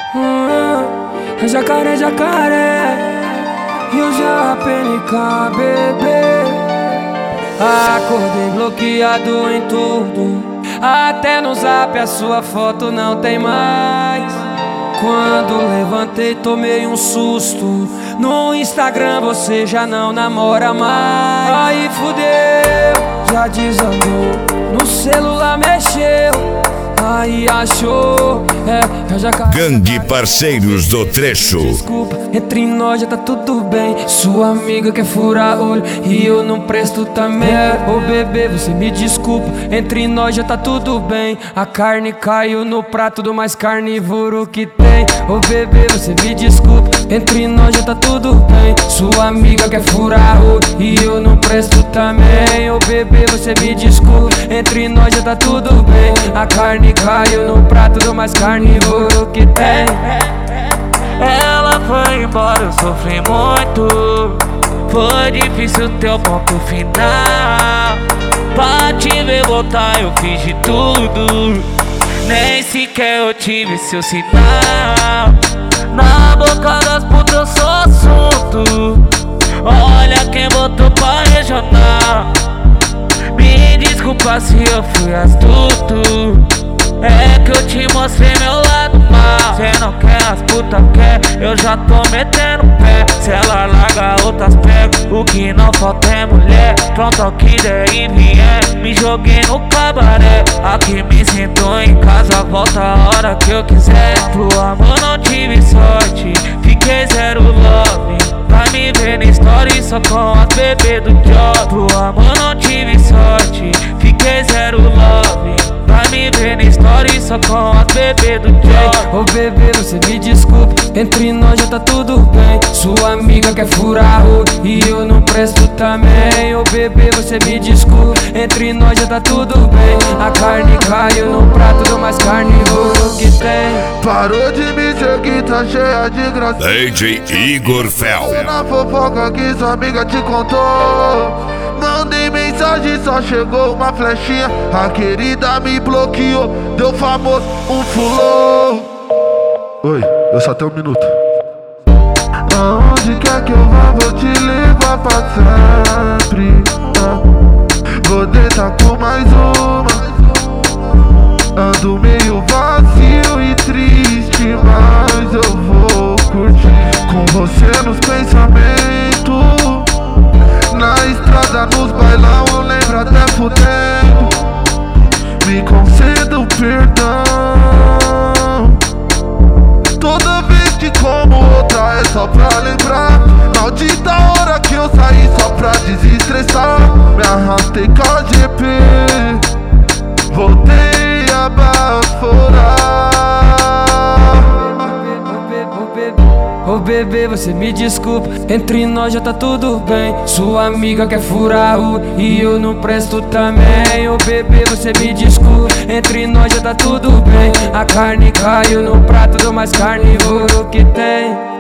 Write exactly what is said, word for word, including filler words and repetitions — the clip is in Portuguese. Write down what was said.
hum, Jacaré, jacaré, Rio já P N K, bebê. Acordei bloqueado em tudo, até no zap a sua foto não tem mais. Quando levantei tomei um susto, no Instagram você já não namora mais. Aí fudeu, já desandou, no celular mexeu, aí achou, é, eu já... Gangue Parceiros do Trecho. Desculpa, entre nós já tá tudo bem. Sua amiga quer furar olho e eu não presto também. Ô bebê, você me desculpa, entre nós já tá tudo bem. A carne caiu no prato do mais carnívoro que tem. Ô bebê, você me desculpa, entre nós já tá tudo bem. Sua amiga quer furar olho e eu não presto também. Ô bebê, você me desculpa, entre nós já tá tudo bem. A carne caiu no prato do mais carnívoro que tem. Ela foi embora, eu sofri muito. Foi difícil ter o ponto final. Pra te ver voltar eu fiz de tudo, nem sequer eu tive seu sinal. Na boca das putas eu sou assunto. Olha quem botou pra regional. Me desculpa se eu fui astuto, é que eu te mostrei meu lado mal. Cê não quer, as puta quer, eu já tô metendo pé. Se ela larga, outras pego, o que não falta é mulher. Pronto ao que der e vier, me joguei no cabaré. Aqui me sinto em casa, volta a hora que eu quiser. Pro amor não tive sorte, fiquei zero love. Pra me ver na story só com as bebês do job. Pro amor não tive sorte, fiquei zero love. Pra me ver na story só com as bebês do job. Ô bebê, você me desculpa, entre nós já tá tudo bem. Sua amiga quer furar olho e eu não presto também. Ô bebê, você me desculpa, entre nós já tá tudo bem. A carne caiu no prato do mais carnívoro que tem. Parou de me seguir, tá cheia de graça. D J Igor Fel. Na fofoca que sua amiga te contou, mandei mensagem, só chegou uma flechinha. A querida me bloqueou, deu famoso, um fulô. Oi, eu só tenho um minuto. Aonde quer que eu vá, vou te levar pra sempre. Vou deitar com mais uma. Ando meio vazio e triste, mas eu vou curtir com você nos pensamentos. Na estrada, nos bailão, eu lembro até fudendo. Me conceda o perdão. Toda vez que como outra é só pra lembrar. Maldita hora que eu saí só pra desestressar. Me arrastei com a G P, voltei a baforar. Ô bebê, você me desculpa, entre nós já tá tudo bem. Sua amiga quer furar o e eu não presto também. Ô bebê, você me desculpa, entre nós já tá tudo bem. A carne caiu no prato do mais carnívoro que tem.